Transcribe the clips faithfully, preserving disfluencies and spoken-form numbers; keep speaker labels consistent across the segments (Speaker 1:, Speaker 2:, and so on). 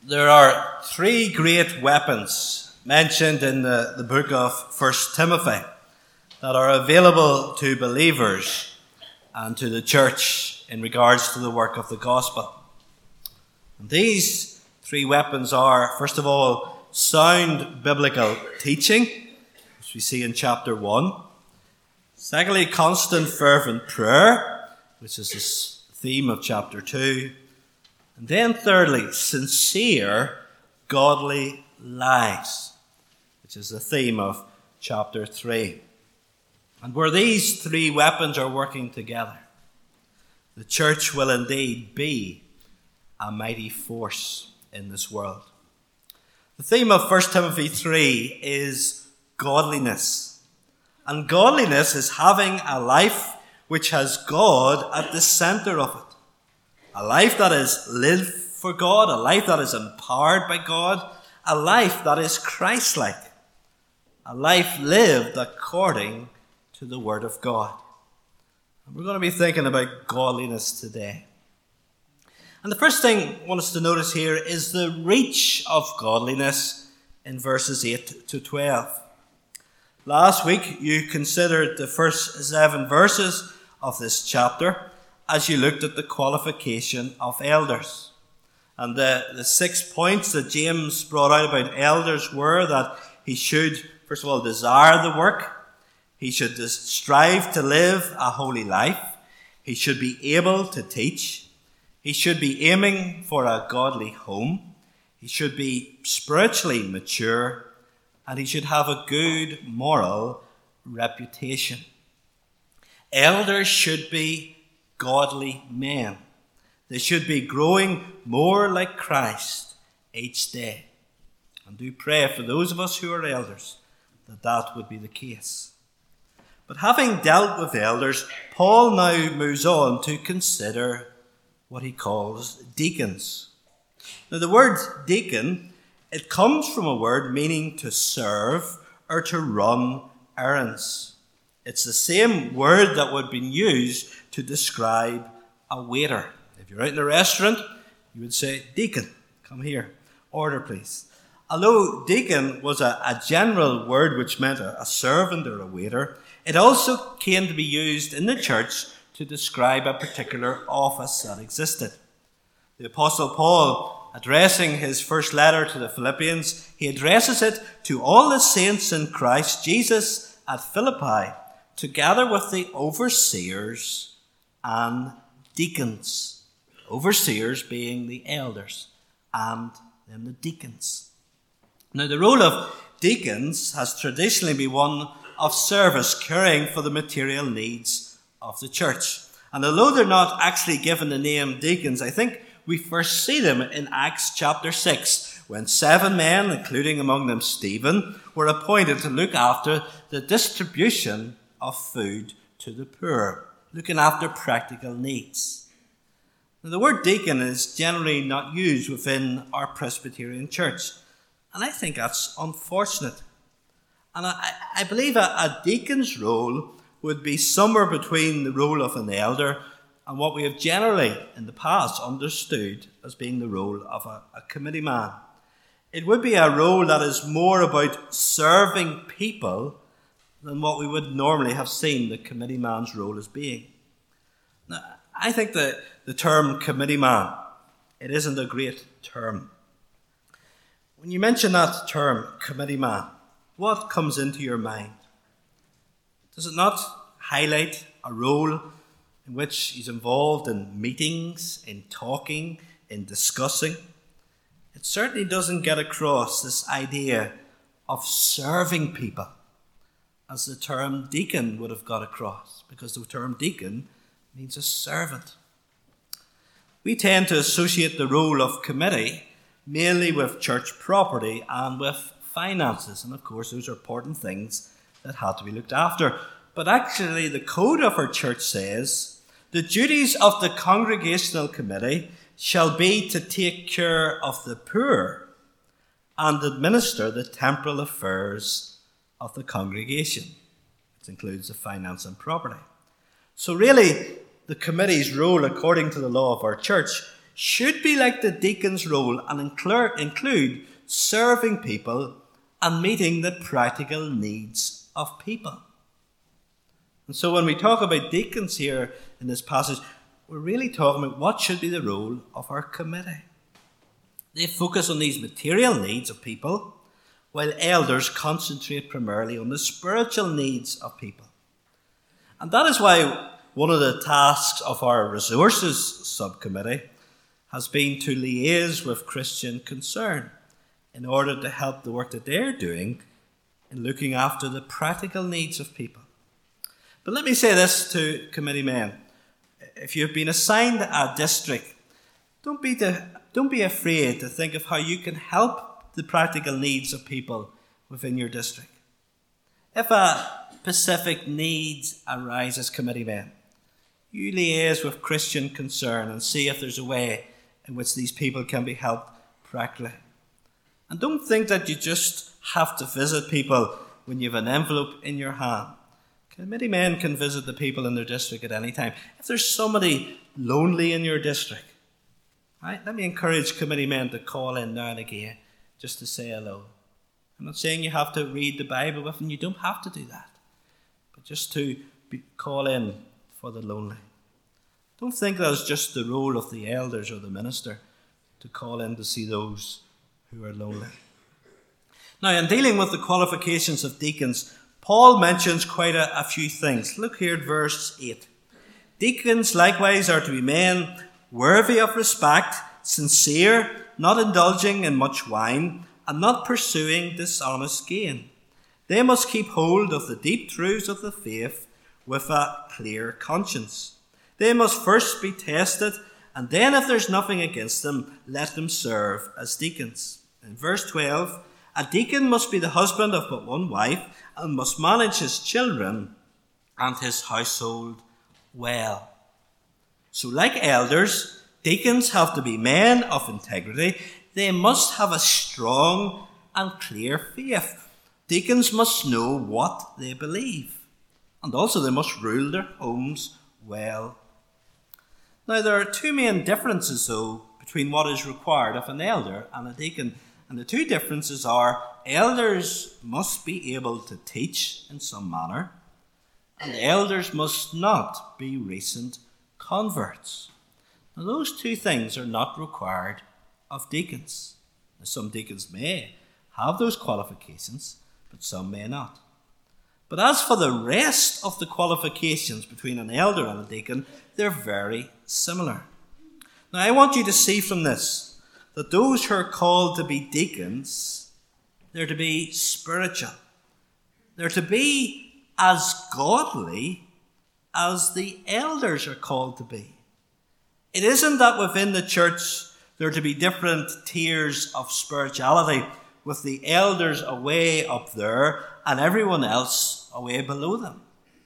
Speaker 1: There are three great weapons mentioned in the, the book of First Timothy that are available to believers and to the church in regards to the work of the gospel. And these three weapons are, first of all, sound biblical teaching, which we see in chapter one. Secondly, constant fervent prayer, which is the theme of chapter two. And then thirdly, sincere, godly lives, which is the theme of chapter three. And where these three weapons are working together, the church will indeed be a mighty force in this world. The theme of First Timothy three is godliness. And godliness is having a life which has God at the center of it. A life that is lived for God, a life that is empowered by God, a life that is Christ-like, a life lived according to the Word of God. And we're going to be thinking about godliness today. And the first thing I want us to notice here is the reach of godliness in verses eight to twelve. Last week you considered the first seven verses of this chapter as you looked at the qualification of elders. And the, the six points that James brought out about elders were that he should, first of all, desire the work. He should strive to live a holy life. He should be able to teach. He should be aiming for a godly home. He should be spiritually mature. And he should have a good moral reputation. Elders should be godly men. They should be growing more like Christ each day. And do pray for those of us who are elders that that would be the case. But having dealt with elders, Paul now moves on to consider what he calls deacons. Now the word deacon, it comes from a word meaning to serve or to run errands. It's the same word that would have been used to describe a waiter. If you're out in a restaurant, you would say, "Deacon, come here. Order, please." Although deacon was a, a general word which meant a, a servant or a waiter, it also came to be used in the church to describe a particular office that existed. The Apostle Paul, addressing his first letter to the Philippians, he addresses it to all the saints in Christ Jesus at Philippi, together with the overseers and deacons. Overseers being the elders and then the deacons. Now the role of deacons has traditionally been one of service, caring for the material needs of the church. And although they're not actually given the name deacons, I think we first see them in Acts chapter six, when seven men, including among them Stephen, were appointed to look after the distribution of food to the poor, looking after practical needs. Now, the word deacon is generally not used within our Presbyterian church, and I think that's unfortunate. And I, I believe a, a deacon's role would be somewhere between the role of an elder and what we have generally in the past understood as being the role of a, a committee man. It would be a role that is more about serving people than what we would normally have seen the committee man's role as being. Now, I think that the term committee man, it isn't a great term. When you mention that term, committee man, what comes into your mind? Does it not highlight a role in which he's involved in meetings, in talking, in discussing? It certainly doesn't get across this idea of serving people as the term deacon would have got across, because the term deacon means a servant. We tend to associate the role of committee mainly with church property and with finances, and of course those are important things that have to be looked after. But actually the code of our church says the duties of the congregational committee shall be to take care of the poor and administer the temporal affairs of the congregation, which includes the finance and property. So really, the committee's role, according to the law of our church, should be like the deacon's role and include serving people and meeting the practical needs of people. And so when we talk about deacons here in this passage, we're really talking about what should be the role of our committee. They focus on these material needs of people, while elders concentrate primarily on the spiritual needs of people. And that is why one of the tasks of our resources subcommittee has been to liaise with Christian Concern in order to help the work that they're doing in looking after the practical needs of people. But let me say this to committee men. If you've been assigned a district, don't be, to, don't be afraid to think of how you can help the practical needs of people within your district. If a specific need arises, committee men, you liaise with Christian Concern and see if there's a way in which these people can be helped practically. And don't think that you just have to visit people when you have an envelope in your hand. Committee men can visit the people in their district at any time. If there's somebody lonely in your district, right, let me encourage committee men to call in now and again just to say hello. I'm not saying you have to read the Bible with them. You don't have to do that. But just to be, call in for the lonely. Don't think that it's just the role of the elders or the minister to call in to see those who are lonely. Now, in dealing with the qualifications of deacons, Paul mentions quite a, a few things. Look here at verse eight. Deacons likewise are to be men worthy of respect, sincere, not indulging in much wine, and not pursuing dishonest gain. They must keep hold of the deep truths of the faith with a clear conscience. They must first be tested, and then if there's nothing against them, let them serve as deacons. In verse twelve, a deacon must be the husband of but one wife, and must manage his children and his household well. So like elders, deacons have to be men of integrity. They must have a strong and clear faith. Deacons must know what they believe. And also they must rule their homes well. Now there are two main differences, though, between what is required of an elder and a deacon. And the two differences are elders must be able to teach in some manner, and elders must not be recent converts. Now those two things are not required of deacons. Now, some deacons may have those qualifications, but some may not. But as for the rest of the qualifications between an elder and a deacon, they're very similar. Now I want you to see from this that those who are called to be deacons, they're to be spiritual. They're to be as godly as the elders are called to be. It isn't that within the church there are to be different tiers of spirituality, with the elders away up there and everyone else away below them.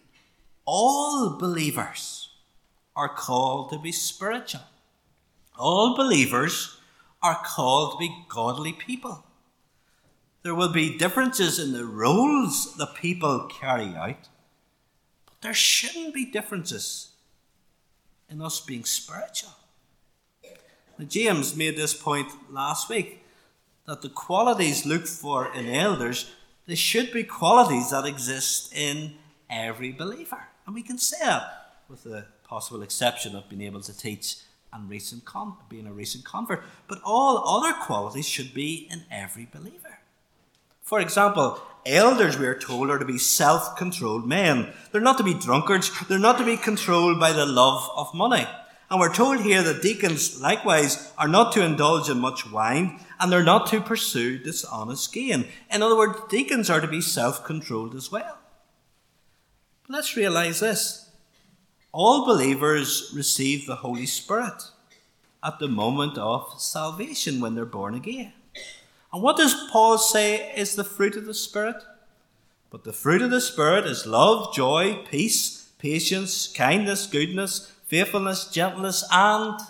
Speaker 1: All believers are called to be spiritual. All believers are called to be godly people. There will be differences in the roles that people carry out, but there shouldn't be differences in us being spiritual. Now, James made this point last week, that the qualities looked for in elders, they should be qualities that exist in every believer. And we can say that with the possible exception of being able to teach and recent con- being a recent convert. But all other qualities should be in every believer. For example, elders, we are told, are to be self-controlled men. They're not to be drunkards. They're not to be controlled by the love of money. And we're told here that deacons, likewise, are not to indulge in much wine, and they're not to pursue dishonest gain. In other words, deacons are to be self-controlled as well. But let's realize this. All believers receive the Holy Spirit at the moment of salvation when they're born again. And what does Paul say is the fruit of the Spirit? But the fruit of the Spirit is love, joy, peace, patience, kindness, goodness, faithfulness, gentleness, and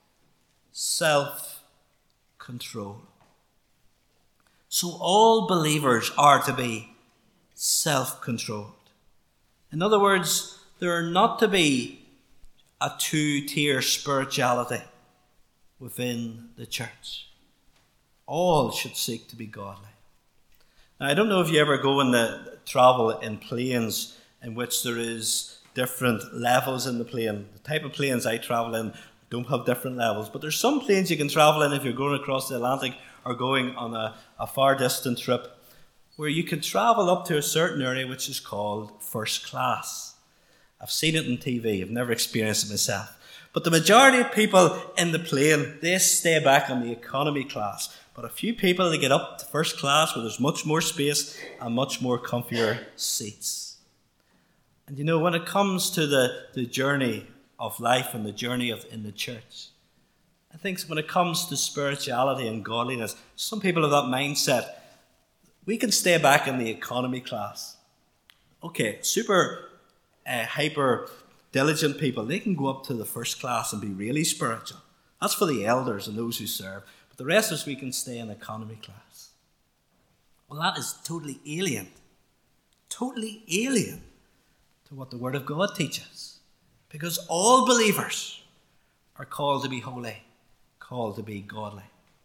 Speaker 1: self-control. So all believers are to be self-controlled. In other words, there are not to be a two-tier spirituality. within the church. All should seek to be godly. Now, I don't know if you ever go in the travel in planes in which there is different levels in the plane. The type of planes I travel in don't have different levels, but there's some planes you can travel in if you're going across the Atlantic or going on a, a far distant trip, where you can travel up to a certain area which is called first class. I've seen it on T V, I've never experienced it myself. But the majority of people in the plane, they stay back on the economy class. But a few people, they get up to first class where there's much more space and much more comfier seats. And you know, when it comes to the, the journey of life and the journey of in the church, I think when it comes to spirituality and godliness, some people have that mindset. We can stay back in the economy class. Okay, super uh, hyper diligent people, they can go up to the first class and be really spiritual. That's for the elders and those who serve. But the rest of us, we can stay in economy class. Well, that is totally alien. Totally alien to what the Word of God teaches. Because all believers are called to be holy, called to be godly.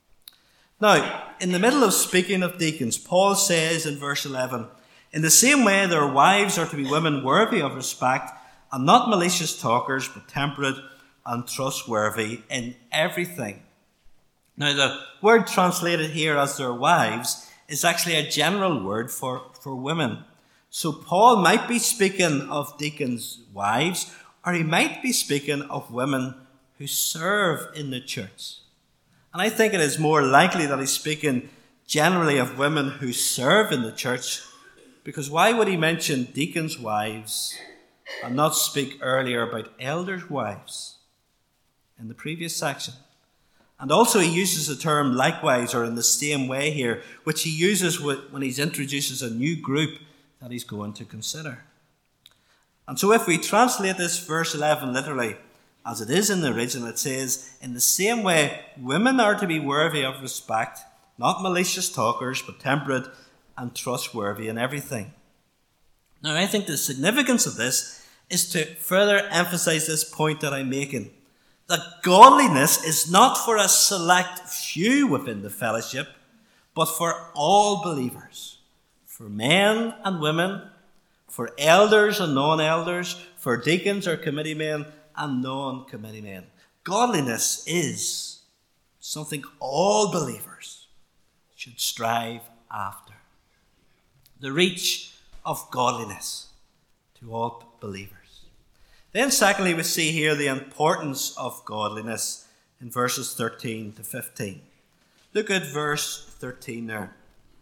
Speaker 1: Now, in the middle of speaking of deacons, Paul says in verse eleven, in the same way their wives are to be women worthy of respect, and not malicious talkers, but temperate and trustworthy in everything. Now, the word translated here as their wives is actually a general word for, for women. So Paul might be speaking of deacons' wives, or he might be speaking of women who serve in the church. And I think it is more likely that he's speaking generally of women who serve in the church, because why would he mention deacons' wives and not speak earlier about elders' wives in the previous section? And also he uses the term likewise, or in the same way here, which he uses when he introduces a new group that he's going to consider. And so if we translate this verse eleven literally, as it is in the original, it says, in the same way, women are to be worthy of respect, not malicious talkers, but temperate and trustworthy in everything. Now, I think the significance of this is to further emphasize this point that I'm making, that godliness is not for a select few within the fellowship, but for all believers, for men and women, for elders and non-elders, for deacons or committee men and non-committee men. Godliness is something all believers should strive after. The reach of godliness to all believers. Then secondly, we see here the importance of godliness in verses thirteen to fifteen. Look at verse thirteen there.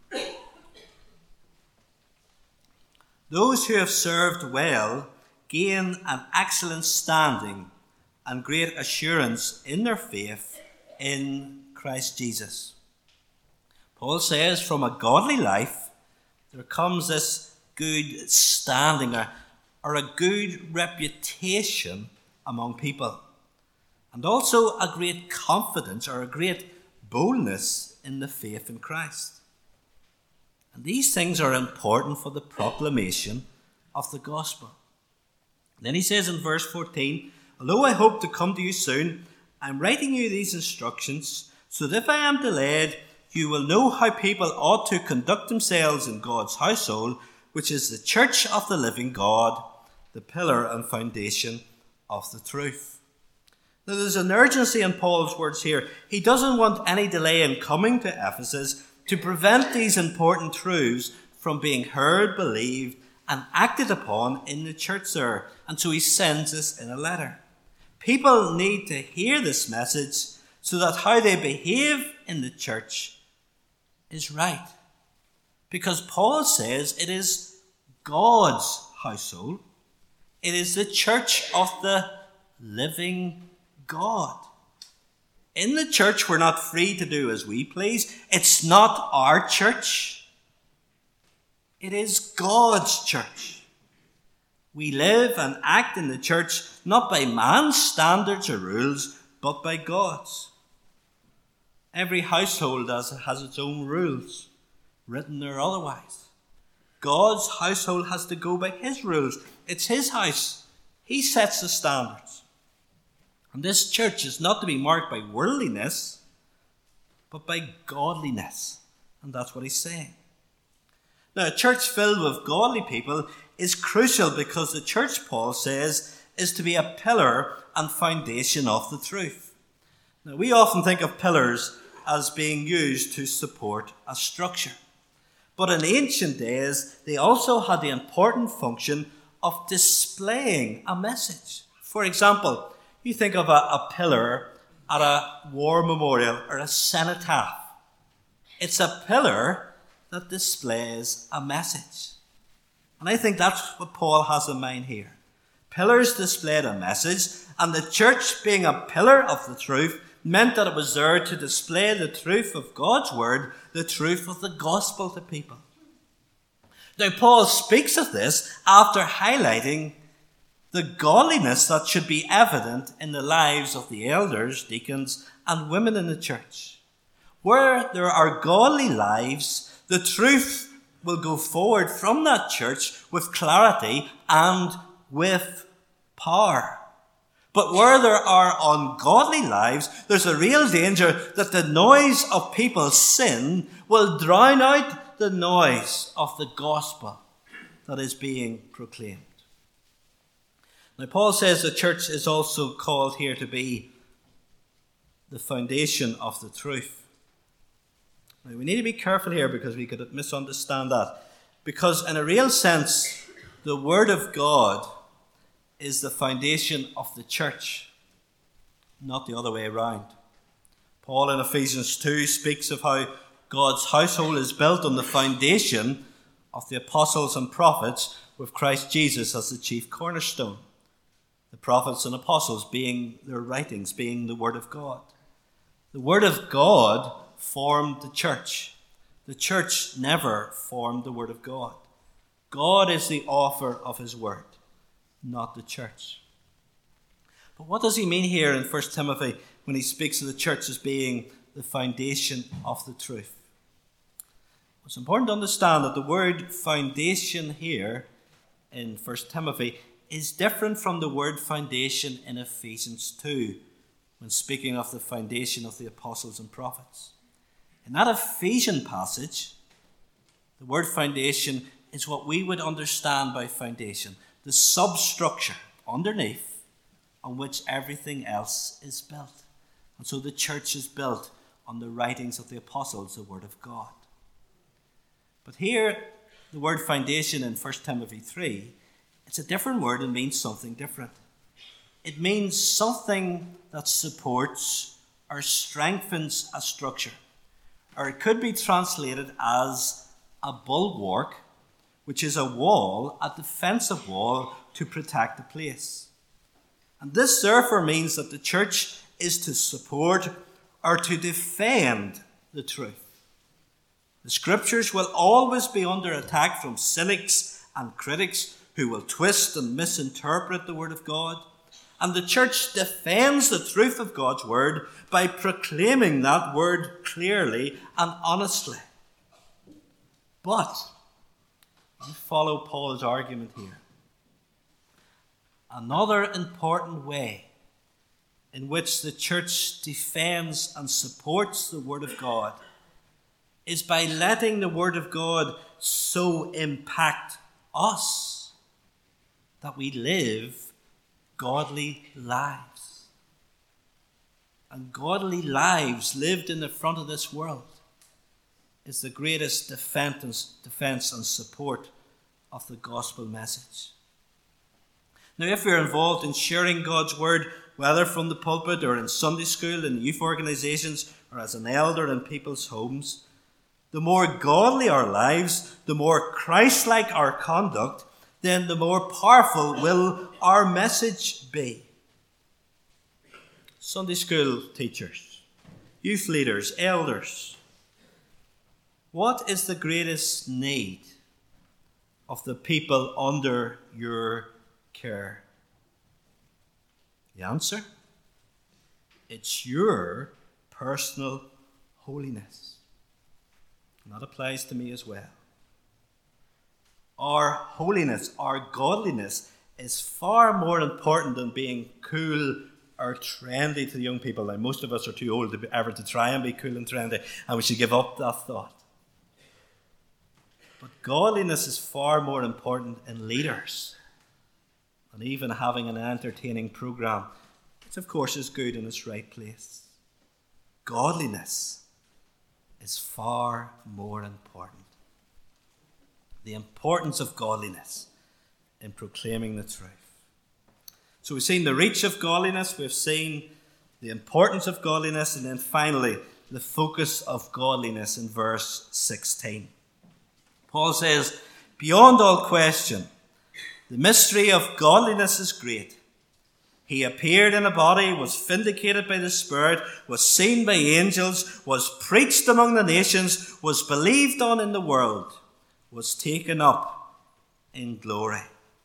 Speaker 1: Those who have served well gain an excellent standing and great assurance in their faith in Christ Jesus. Paul says from a godly life there comes this good standing or, or a good reputation among people, and also a great confidence or a great boldness in the faith in Christ. And these things are important for the proclamation of the gospel. Then he says in verse fourteen, although I hope to come to you soon, I am writing you these instructions, so that if I am delayed, you will know how people ought to conduct themselves in God's household, which is the church of the living God, the pillar and foundation of the truth. Now there's an urgency in Paul's words here. He doesn't want any delay in coming to Ephesus to prevent these important truths from being heard, believed, and acted upon in the church there. And so he sends this in a letter. People need to hear this message so that how they behave in the church is right. Because Paul says it is God's household. It is the church of the living God. In the church, we're not free to do as we please. It's not our church. It is God's church. We live and act in the church not by man's standards or rules, but by God's. Every household has, has its own rules, written or otherwise. God's household has to go by his rules. It's his house. He sets the standards. And this church is not to be marked by worldliness, but by godliness. And that's what he's saying. Now, a church filled with godly people is crucial because the church, Paul says, is to be a pillar and foundation of the truth. Now, we often think of pillars as being used to support a structure. But in ancient days, they also had the important function of displaying a message. For example, you think of a, a pillar at a war memorial or a cenotaph. It's a pillar that displays a message. And I think that's what Paul has in mind here. Pillars displayed a message, and the church, being a pillar of the truth, meant that it was there to display the truth of God's word, the truth of the gospel to people. Now, Paul speaks of this after highlighting the godliness that should be evident in the lives of the elders, deacons, and women in the church. Where there are godly lives, the truth will go forward from that church with clarity and with power. But where there are ungodly lives, there's a real danger that the noise of people's sin will drown out the noise of the gospel that is being proclaimed. Now, Paul says the church is also called here to be the foundation of the truth. Now, we need to be careful here because we could misunderstand that. Because in a real sense, the word of God is the foundation of the church, not the other way around. Paul in Ephesians two speaks of how God's household is built on the foundation of the apostles and prophets, with Christ Jesus as the chief cornerstone. The prophets and apostles being their writings, being the word of God. The word of God formed the church. The church never formed the word of God. God is the author of his word, not the church. But what does he mean here in First Timothy when he speaks of the church as being the foundation of the truth? It's important to understand that the word foundation here in First Timothy is different from the word foundation in Ephesians two, when speaking of the foundation of the apostles and prophets. In that Ephesian passage, the word foundation is what we would understand by foundation, the substructure underneath on which everything else is built. And so the church is built on the writings of the apostles, the word of God. But here, the word foundation in First Timothy three, it's a different word and means something different. It means something that supports or strengthens a structure. Or it could be translated as a bulwark, which is a wall, a defensive wall to protect the place. And this therefore means that the church is to support or to defend the truth. The scriptures will always be under attack from cynics and critics who will twist and misinterpret the word of God. And the church defends the truth of God's word by proclaiming that word clearly and honestly. But, you follow Paul's argument here. Another important way in which the church defends and supports the word of God is by letting the word of God so impact us that we live godly lives. And godly lives lived in the front of this world is the greatest defense, defense and support of the gospel message. Now, if we're involved in sharing God's word, whether from the pulpit or in Sunday school, in youth organizations, or as an elder in people's homes, the more godly our lives, the more Christ-like our conduct, then the more powerful will our message be. Sunday school teachers, youth leaders, elders, what is the greatest need of the people under your care? The answer? It's your personal holiness. And that applies to me as well. Our holiness, our godliness is far more important than being cool are trendy to the young people. Now, most of us are too old to be, ever to try and be cool and trendy, and we should give up that thought. But godliness is far more important in leaders than even having an entertaining program, which of course is good in its right place. Godliness is far more important. The importance of godliness in proclaiming the truth. So we've seen the reach of godliness, we've seen the importance of godliness, and then finally the focus of godliness in verse sixteen. Paul says, beyond all question, the mystery of godliness is great. He appeared in a body, was vindicated by the Spirit, was seen by angels, was preached among the nations, was believed on in the world, was taken up in glory.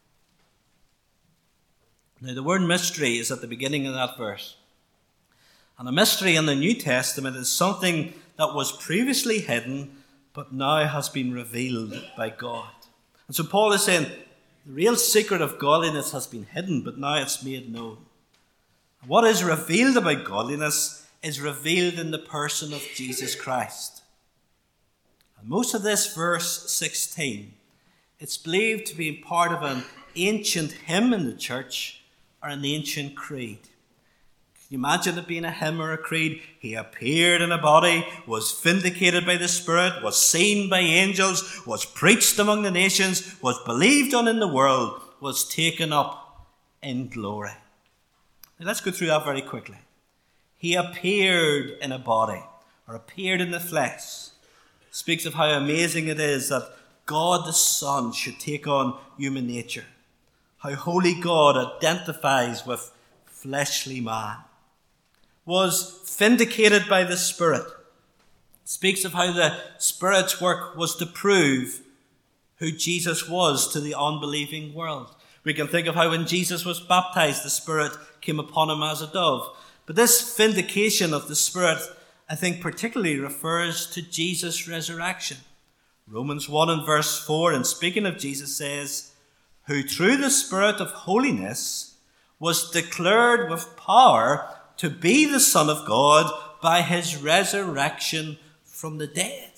Speaker 1: Now, the word mystery is at the beginning of that verse. And a mystery in the New Testament is something that was previously hidden, but now has been revealed by God. And so Paul is saying, the real secret of godliness has been hidden, but now it's made known. And what is revealed about godliness is revealed in the person of Jesus Christ. And most of this verse sixteen, it's believed to be part of an ancient hymn in the church, or an ancient creed. Can you imagine it being a hymn or a creed? He appeared in a body, was vindicated by the Spirit, was seen by angels, was preached among the nations, was believed on in the world, was taken up in glory. Now let's go through that very quickly. He appeared in a body, or appeared in the flesh. It speaks of how amazing it is that God the Son should take on human nature. How holy God identifies with fleshly man. Was vindicated by the Spirit. It speaks of how the Spirit's work was to prove who Jesus was to the unbelieving world. We can think of how when Jesus was baptized, the Spirit came upon him as a dove. But this vindication of the Spirit, I think, particularly refers to Jesus' resurrection. Romans one and verse four, and speaking of Jesus, says, who through the Spirit of holiness was declared with power to be the Son of God by his resurrection from the dead.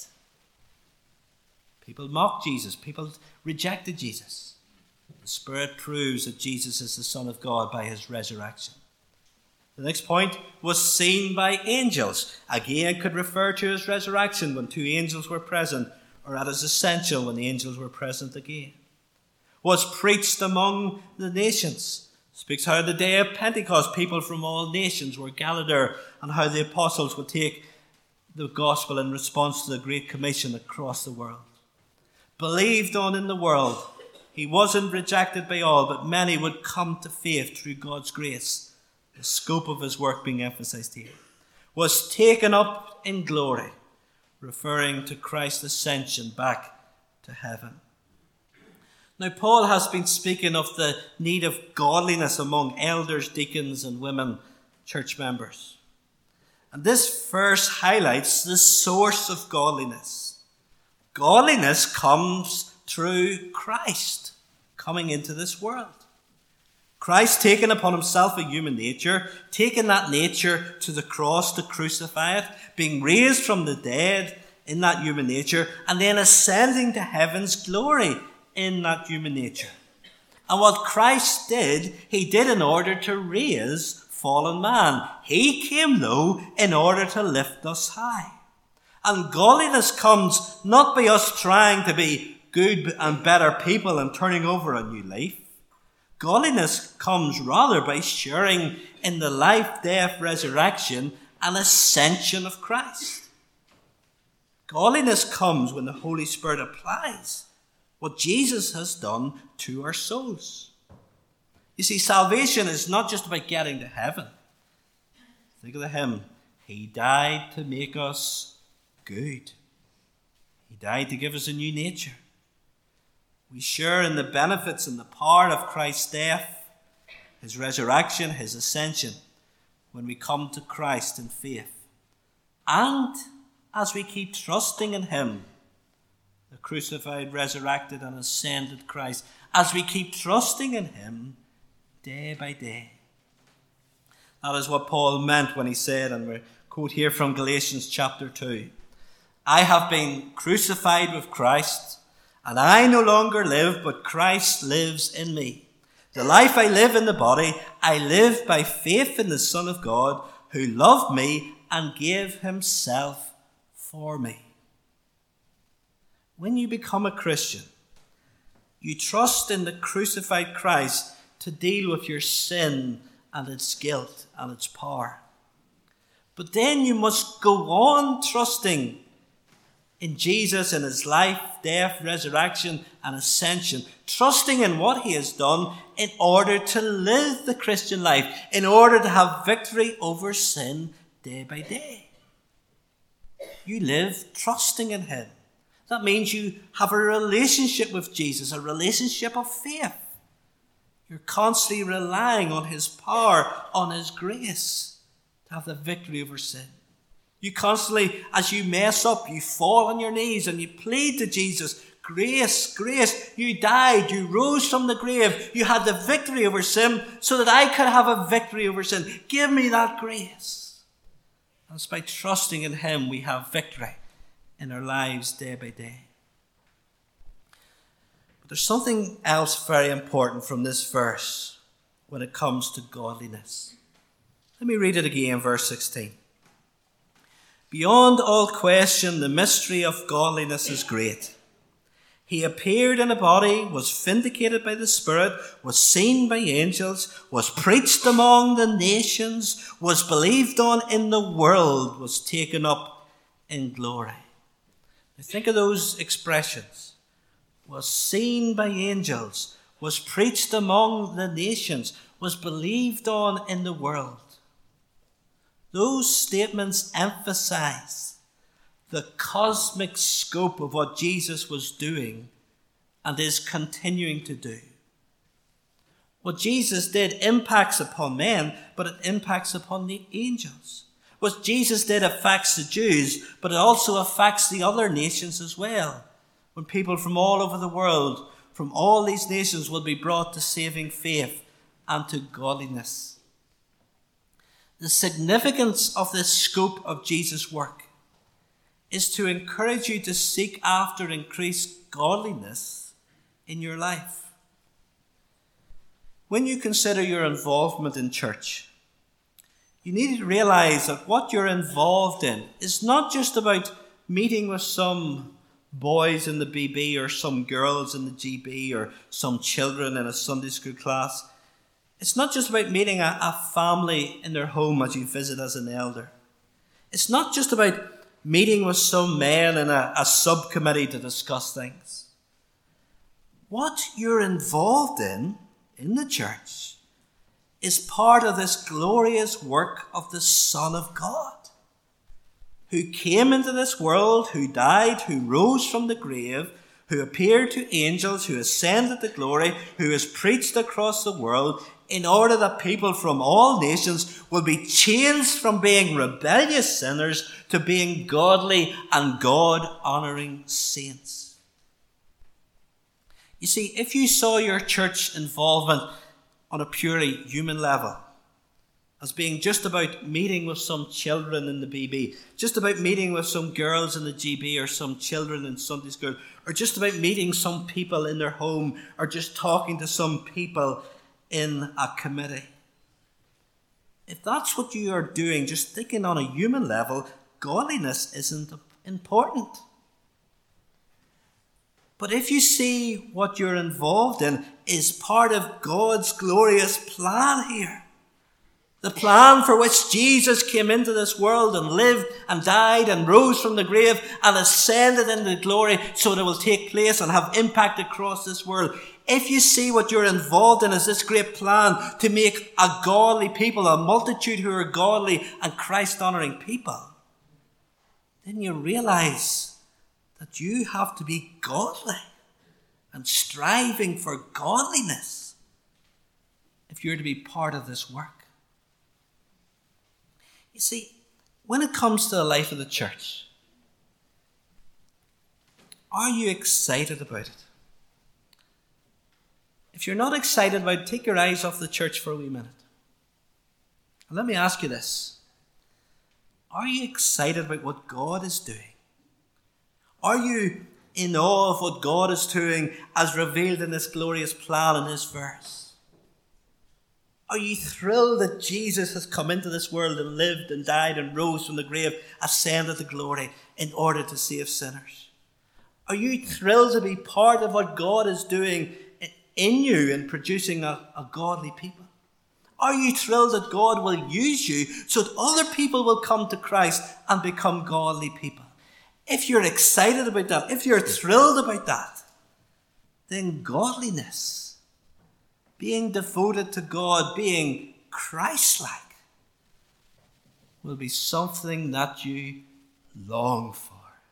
Speaker 1: People mocked Jesus. People rejected Jesus. The Spirit proves that Jesus is the Son of God by his resurrection. The next point was seen by angels. Again, could refer to his resurrection when two angels were present, or at his ascension when the angels were present again. Was preached among the nations. Speaks how the day of Pentecost people from all nations were gathered there, and how the apostles would take the gospel in response to the Great Commission across the world. Believed on in the world. He wasn't rejected by all, but many would come to faith through God's grace. The scope of his work being emphasized here. Was taken up in glory, referring to Christ's ascension back to heaven. Now, Paul has been speaking of the need of godliness among elders, deacons, and women church members. And this verse highlights the source of godliness. Godliness comes through Christ coming into this world. Christ taking upon himself a human nature, taking that nature to the cross to crucify it, being raised from the dead in that human nature, and then ascending to heaven's glory in that human nature. And what Christ did, he did in order to raise fallen man. He came low in order to lift us high. And godliness comes not by us trying to be good and better people and turning over a new leaf. Godliness comes rather by sharing in the life, death, resurrection, and ascension of Christ. Godliness comes when the Holy Spirit applies what Jesus has done to our souls. You see, salvation is not just about getting to heaven. Think of the hymn, he died to make us good. He died to give us a new nature. We share in the benefits and the power of Christ's death, his resurrection, his ascension, when we come to Christ in faith. And as we keep trusting in him, the crucified, resurrected, and ascended Christ, as we keep trusting in him day by day. That is what Paul meant when he said, and we quote here from Galatians chapter two, I have been crucified with Christ, and I no longer live, but Christ lives in me. The life I live in the body, I live by faith in the Son of God, who loved me and gave himself for me. When you become a Christian, you trust in the crucified Christ to deal with your sin and its guilt and its power. But then you must go on trusting in Jesus and his life, death, resurrection, and ascension, trusting in what he has done in order to live the Christian life, in order to have victory over sin day by day. You live trusting in him. That means you have a relationship with Jesus, a relationship of faith. You're constantly relying on his power, on his grace, to have the victory over sin. You constantly, as you mess up, you fall on your knees and you plead to Jesus, grace, grace, you died, you rose from the grave, you had the victory over sin so that I could have a victory over sin. Give me that grace. And it's by trusting in him we have victory in our lives day by day. But there's something else very important from this verse when it comes to godliness. Let me read it again, verse sixteen. Beyond all question, the mystery of godliness is great. He appeared in a body, was vindicated by the Spirit, was seen by angels, was preached among the nations, was believed on in the world, was taken up in glory. Now think of those expressions. Was seen by angels, was preached among the nations, was believed on in the world. Those statements emphasize the cosmic scope of what Jesus was doing and is continuing to do. What Jesus did impacts upon men, but it impacts upon the angels. What Jesus did affects the Jews, but it also affects the other nations as well. When people from all over the world, from all these nations, will be brought to saving faith and to godliness. The significance of this scope of Jesus' work is to encourage you to seek after increased godliness in your life. When you consider your involvement in church, you need to realize that what you're involved in is not just about meeting with some boys in the B B or some girls in the G B or some children in a Sunday school class. It's not just about meeting a, a family in their home as you visit as an elder. It's not just about meeting with some men in a, a subcommittee to discuss things. What you're involved in, in the church, is part of this glorious work of the Son of God, who came into this world, who died, who rose from the grave, who appeared to angels, who ascended to glory, who has preached across the world, in order that people from all nations will be changed from being rebellious sinners to being godly and God-honouring saints. You see, if you saw your church involvement on a purely human level, as being just about meeting with some children in the B B, just about meeting with some girls in the G B or some children in Sunday school, or just about meeting some people in their home, or just talking to some people in a committee. If that's what you are doing, just thinking on a human level, godliness isn't important. But if you see what you're involved in is part of God's glorious plan here, the plan for which Jesus came into this world and lived and died and rose from the grave and ascended into glory so that it will take place and have impact across this world. If you see what you're involved in as this great plan to make a godly people, a multitude who are godly and Christ-honouring people, then you realize that you have to be godly and striving for godliness if you're to be part of this work. You see, when it comes to the life of the church, are you excited about it? If you're not excited about it, take your eyes off the church for a wee minute. And let me ask you this. Are you excited about what God is doing? Are you in awe of what God is doing as revealed in this glorious plan in this verse? Are you thrilled that Jesus has come into this world and lived and died and rose from the grave, ascended to glory in order to save sinners? Are you thrilled to be part of what God is doing in you in producing a, a godly people? Are you thrilled that God will use you so that other people will come to Christ and become godly people? If you're excited about that, if you're thrilled about that, then godliness, being devoted to God, being Christ-like, will be something that you long for.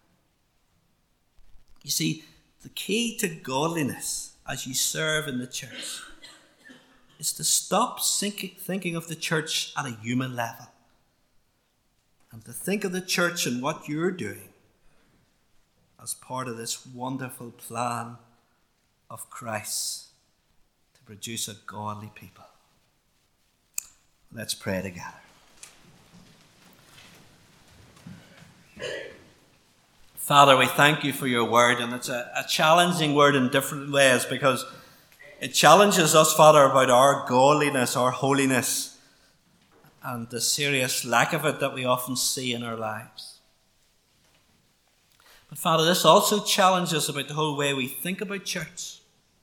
Speaker 1: You see, the key to godliness as you serve in the church is to stop thinking of the church at a human level and to think of the church and what you're doing as part of this wonderful plan of Christ to produce a godly people. Let's pray together. Father, we thank you for your word, and it's a, a challenging word in different ways because it challenges us, Father, about our godliness, our holiness, and the serious lack of it that we often see in our lives. But Father, this also challenges us about the whole way we think about church.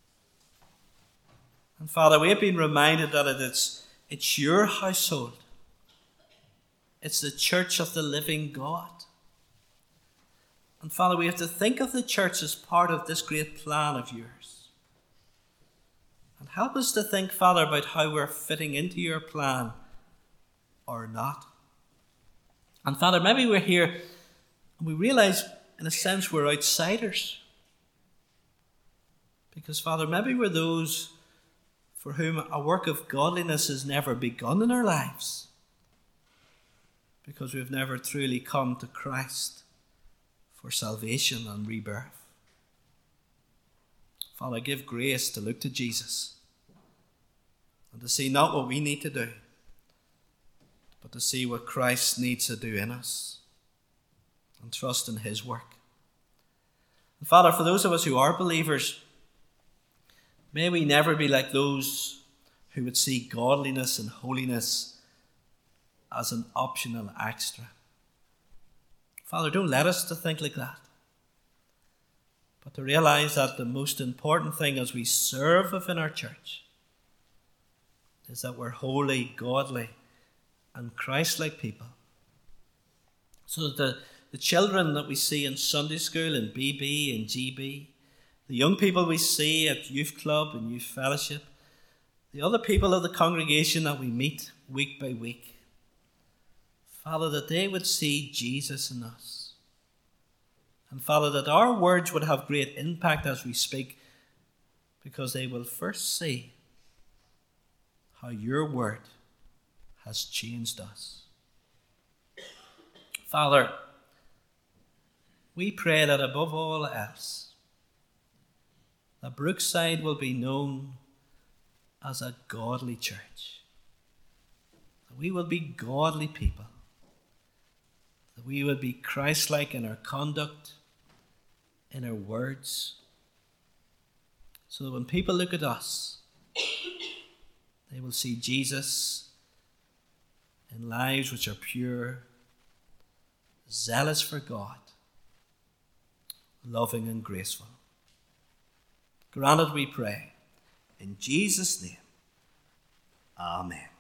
Speaker 1: And Father, we have been reminded that it's, it's your household. It's the church of the living God. And Father, we have to think of the church as part of this great plan of yours. And help us to think, Father, about how we're fitting into your plan or not. And Father, maybe we're here and we realize, in a sense, we're outsiders. Because, Father, maybe we're those for whom a work of godliness has never begun in our lives. Because we've never truly come to Christ for salvation and rebirth. Father, give grace to look to Jesus and to see not what we need to do, but to see what Christ needs to do in us and trust in his work. And Father, for those of us who are believers, may we never be like those who would see godliness and holiness as an optional extra. Father, don't let us to think like that, but to realize that the most important thing as we serve within our church is that we're holy, godly, and Christ-like people. So that the, the children that we see in Sunday school and B B and G B, the young people we see at youth club and youth fellowship, the other people of the congregation that we meet week by week, Father, that they would see Jesus in us. And Father, that our words would have great impact as we speak, because they will first see how your word has changed us. Father, we pray that above all else, that Brookside will be known as a godly church. That we will be godly people. That we will be Christ-like in our conduct, in our words, so that when people look at us, they will see Jesus in lives which are pure, zealous for God, loving and graceful. Grant it, we pray, in Jesus' name. Amen.